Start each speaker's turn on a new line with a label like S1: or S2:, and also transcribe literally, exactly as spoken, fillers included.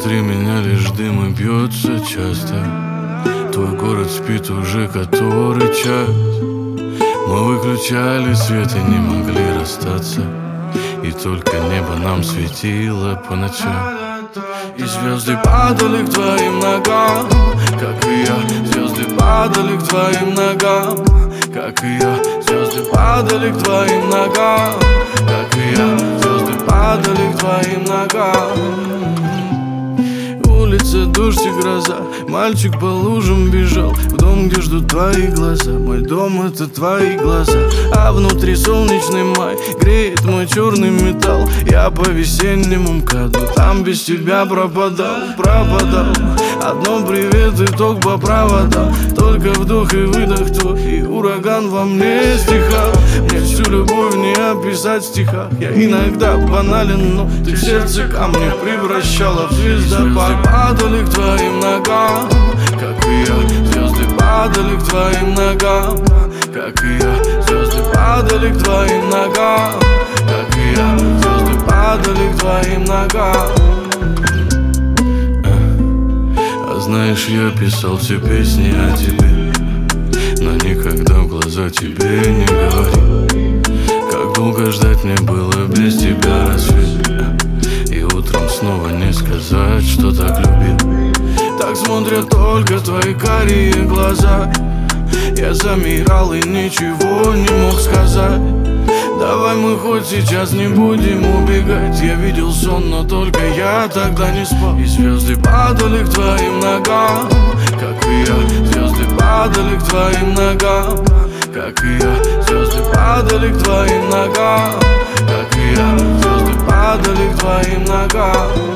S1: Внутри меня лишь дым и бьется часто. Твой город спит уже который час. Мы выключали свет и не могли расстаться, и только небо нам светило по ночам. И звезды падали к твоим ногам, как и я. Звезды падали к твоим ногам, как и я. Звезды падали к твоим ногам, как и я. Звезды падали к твоим ногам. Улица, дождь и гроза. Мальчик по лужам бежал в дом, где ждут твои глаза. Мой дом — это твои глаза. А внутри солнечный май греет мой черный металл. Я по весеннему МКАДу там без тебя пропадал, пропадал. Одно привет и ток по проводам. Только вдох и выдох твой, и ураган во мне стихал. Мне всю любовь не описать в стихах. Я иногда банален, но ты в сердце ко мне превращала в звездопад. Падали к твоим ногам, как и я. Звезды падали к твоим ногам, как и я. Звезды падали к твоим ногам, как и я. Звезды падали к твоим ногам. А знаешь, я писал все песни о тебе, но никогда в глаза тебе не говорил. Как долго ждать мне было без тебя рассвет, и утром снова не сказать, что так любил. Так смотрят только твои карие глаза. Я замирал и ничего не мог сказать. Давай мы хоть сейчас не будем убегать. Я видел сон, но только я тогда не спал. И звезды падали к твоим ногам, как и я. Звезды падали к твоим ногам, как и я. Звезды падали к твоим ногам, как и я. Звезды падали к твоим ногам.